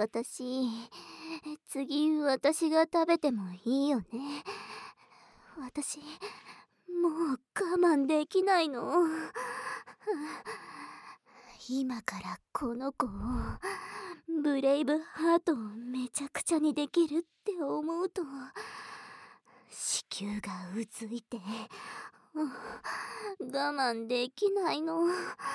次私が食べてもいいよね。私もう我慢できないの。今からこの子をブレイブハートをめちゃくちゃにできるって思うと子宮がうずいて我慢できないの。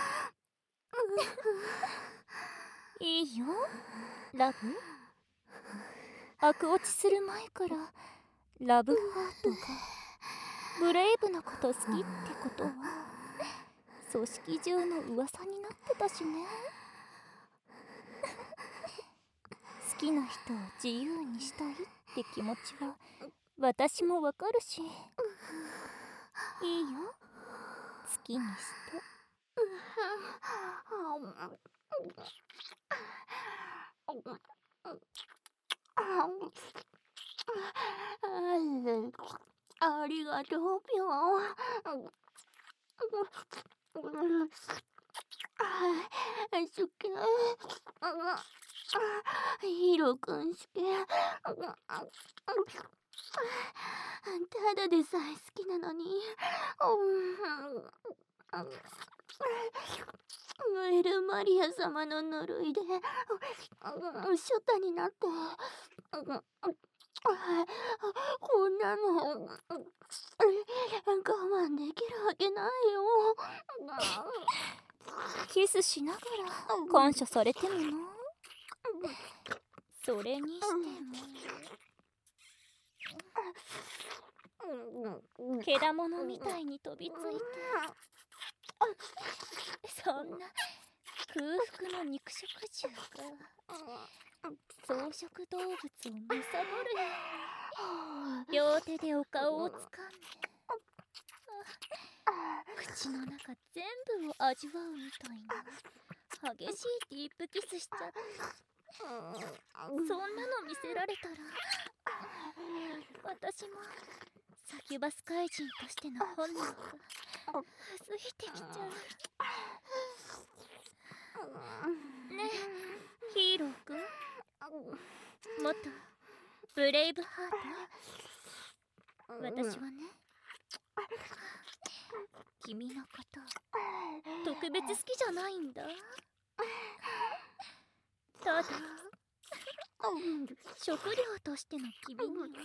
いいよラブ。悪落ちする前からラブハートがブレイブのこと好きってことは組織中の噂になってたしね。好きな人を自由にしたいって気持ちは私もわかるし、いいよ好きにして。 ありがとうぴょん。好き。ヒーローくん好き。ただでさえ好きなのに。エルマリア様の呪いでショタになってこんなの我慢できるわけないよ。 キスしながら感謝されてもな。それにしてもけだものみたいに飛びついてそんな空腹の肉食獣が草食動物を貪るように両手でお顔をつかんで口の中全部を味わうみたいな激しいディープキスしちゃって、そんなの見せられたら私もサキュバス怪人としての本能がついてきちゃう。ねえヒーローくん、元ブレイブハート。私はね君のこと特別好きじゃないんだ。ただ食料としての君には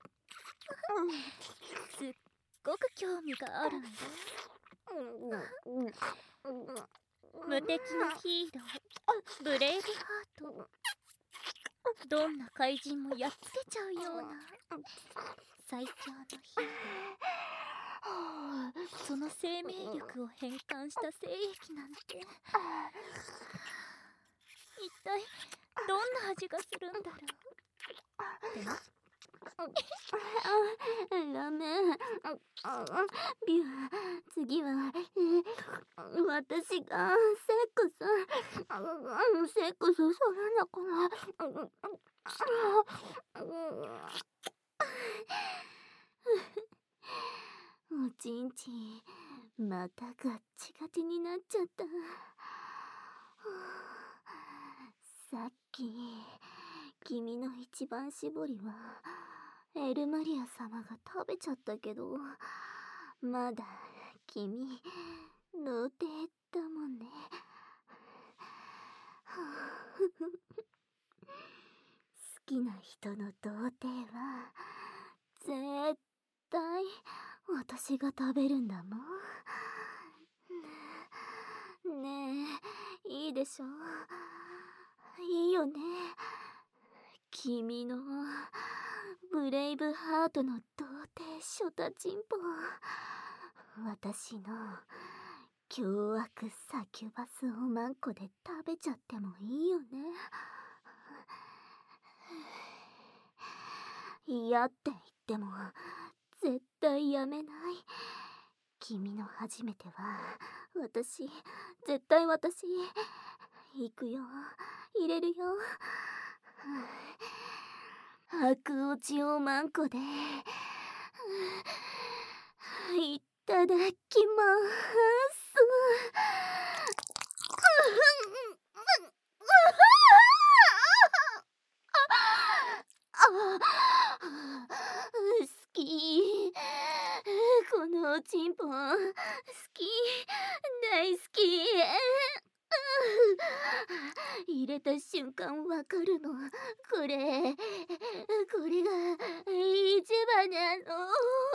すっごく興味があるんだ。無敵のヒーローブレイブハート、どんな怪人もやっつけちゃうような最強のヒーロー。その生命力を変換した精液なんて一体どんな味がするんだろう。でラメンビュー、次は私がセックスするのかな。おちんちんまたガッチガチになっちゃった。さっき君の一番搾りはエルマリア様が食べちゃったけど、まだ君童貞だもんね。好きな人の童貞は絶対私が食べるんだもん。ねえ、いいでしょ。いいよね。君のブレイブハートの童貞ショタチンポ、私の凶悪サキュバスおまんこで食べちゃってもいいよね。嫌って言っても絶対やめない。君の初めては絶対私行くよ、入れるよ。悪落ちおまんこでいただきます。 き、大好き。入れた瞬間わかるの。これが一番なの。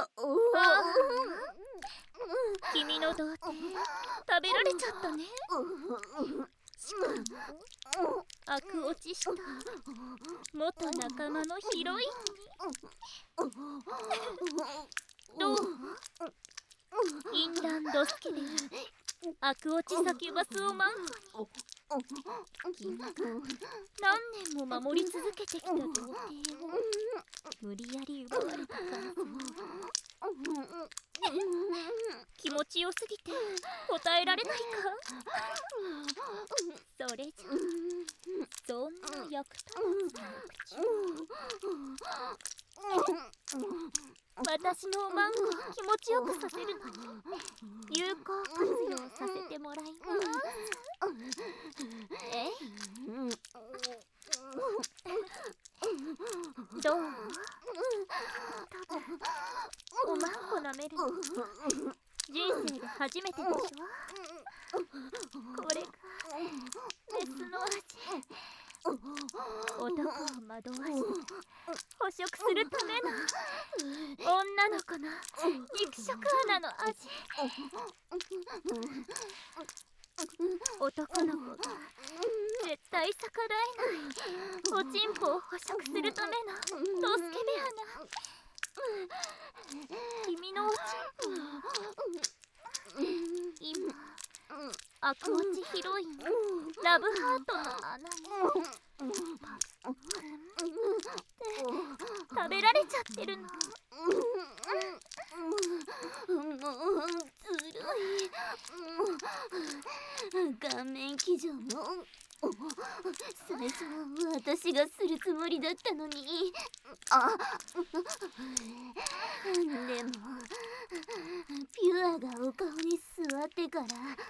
君の童貞食べられちゃったね。しかも悪落ちした元仲間のヒロインに。どう？インランドスケで悪落ちサキュバスをマンコに君が何年も守り続けてきた童貞を無理やり奪われた感想。気持ちよすぎて答えられないか。それじゃそんな役立たずな口私のおまんこを気持ちよくさせるのに有効活用させてもらいます。どう？多分おまんこ舐めるの人生で初めてでしょ。これがメスの味。男を惑わして捕食するための女の子の肉食穴の味。男の子が絶対逆らえないおちんぽを捕食するためのドスケベ穴。君のおちんぽ今悪落ちヒロインラブハートの穴にパックンって食べられちゃってるの。 もうずるい。顔面騎乗も最初は私がするつもりだったのに。でもピュアがお顔に座ってから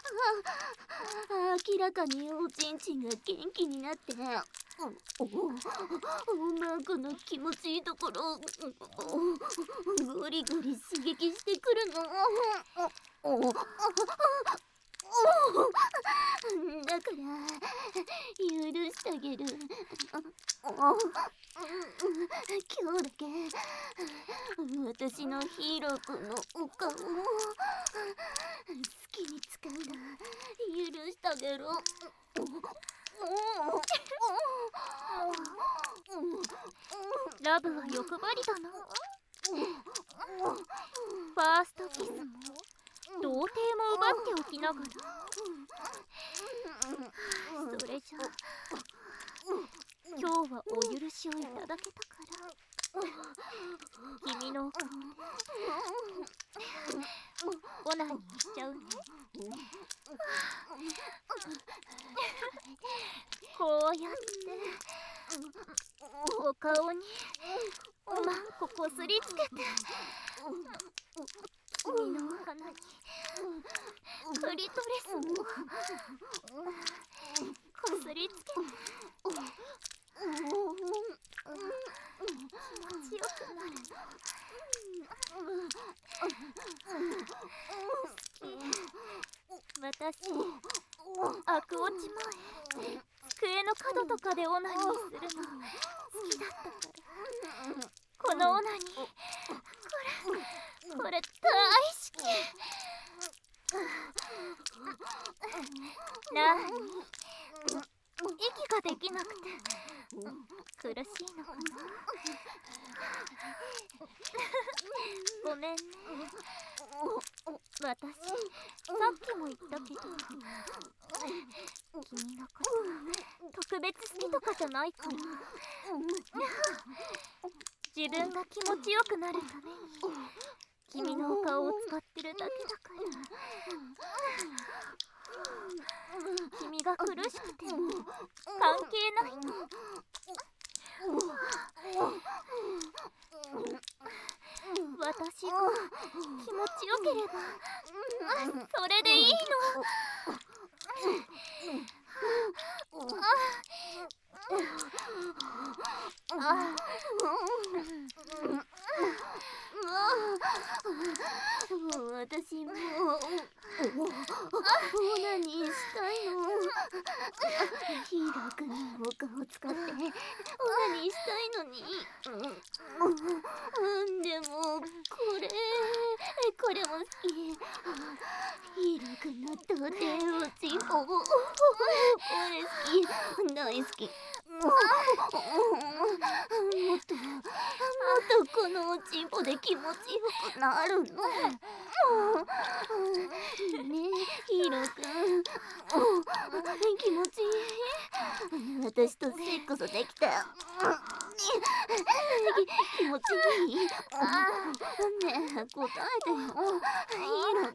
明らかにおちんちんが元気になっておまんこの気持ちいいところゴリゴリ刺激してくるの。だから許してあげる。今日だけ私のヒーローくんのお顔を好きに使うの許してあげる。 ラブは欲張りだな。ファーストキスも童貞も奪っておきながら。それじゃ今日はお許しをいただけたから君のお顔でオナニーしちゃうね。こうやってお顔におまんここすりつけて君のお鼻にクリトリスもこすりつけて気持ちよくなるの。私悪落ち前机の角とかでオナニーするの好きだったから。このオナニーこれ大好き。なーに息ができなくて苦しいのかな。ごめんね。私さっきも言ったけど君のこと特別好きとかじゃないから。自分が気持ちよくなるために君のお顔を使ってるだけだから。君が苦しくても関係ないの。私が気持ちよければそれでいいの。 私もうナニーしたいの。ヒーロー君のお顔を使ってオナニーしたいのに。でもこれも好き。ヒーロー君の童貞おちんぽこれ好き、大好き。もっとこのおちんぽで気持ちよくなるの。いいね、ヒーローくん。気持ちいい。私とセックスできた。気持ちいい。ねえ、答えてよ、ヒーロー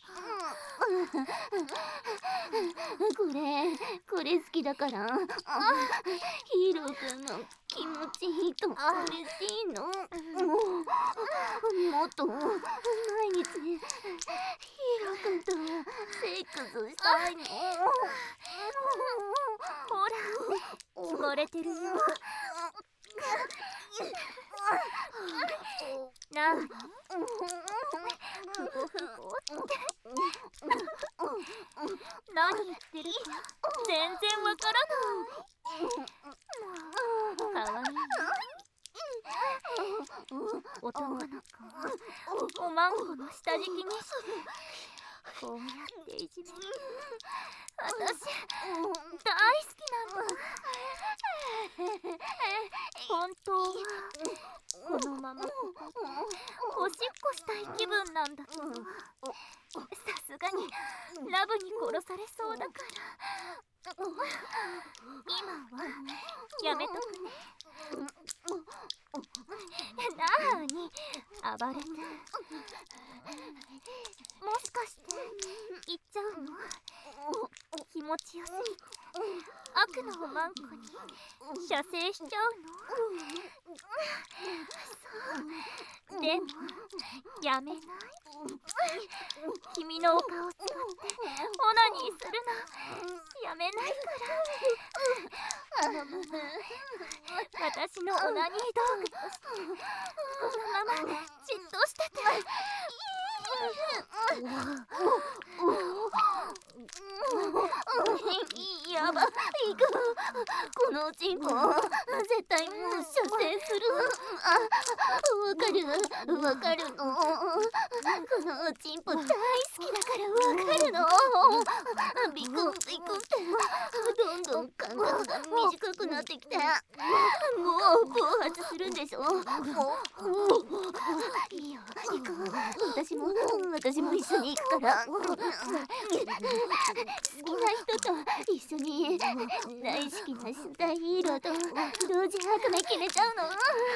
くん。これ好きだから。ヒーローくんの気持ちいいと嬉しいの。もっと毎日ヒーローくんとセックスしたいの。 ほら、汚れてるよ。なに、ふごふごって何言ってるか全然わからない。かわいいね。男の子をおまんこの下敷きにしてこうやっていじめる。私大好きなんだ。本当はこのままおしっこしたい気分なんだけど、さすがにラブに殺されそうだから今はやめとくね。なーに暴れて、もしかして言っちゃうの？気持ちよすぎて悪のおまんこに射精しちゃうの？そうでもやめない？君のお顔を使ってオナニーするのやめないから。私のオナニー道具としてこのままじっとしてて。 やばいか、このおちんぽ絶対もう射精する。わかるの。このおちんぽ大好きだからわかるの。ビクンビクンってどんどん間隔が短くなってきて、もう暴発するんでしょ。いいよ、行こう。私も一緒に行くから。好きな人と一緒に大好きな大ヒーローと同時白目決めちゃうの。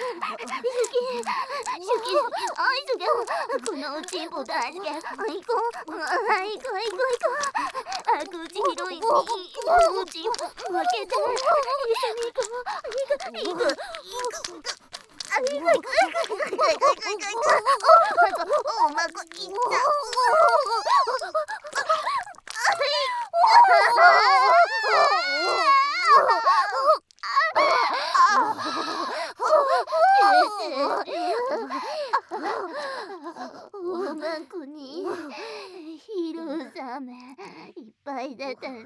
シュキこのおちんぽ大好き。行こう。悪口ヒロインにおちんぽ分けて一緒に行こう。おまこいった。おまんこにヒーローザメいっぱい出てる。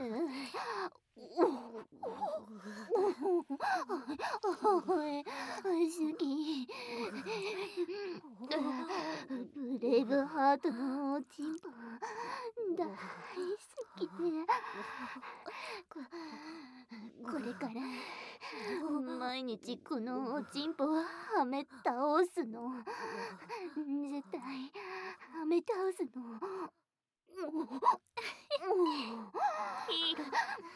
好き。ブレイブハートのおちんぽ大好きね。これから毎日このおちんぽはめ倒すの。絶対はめ倒すの。 ヒーロー、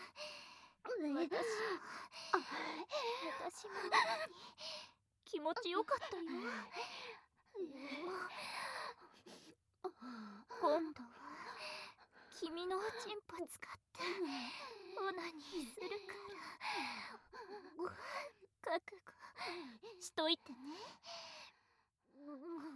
私も気持ちよかったよ。今度は君のおちんぽ使ってオナニーするから覚悟しといてね。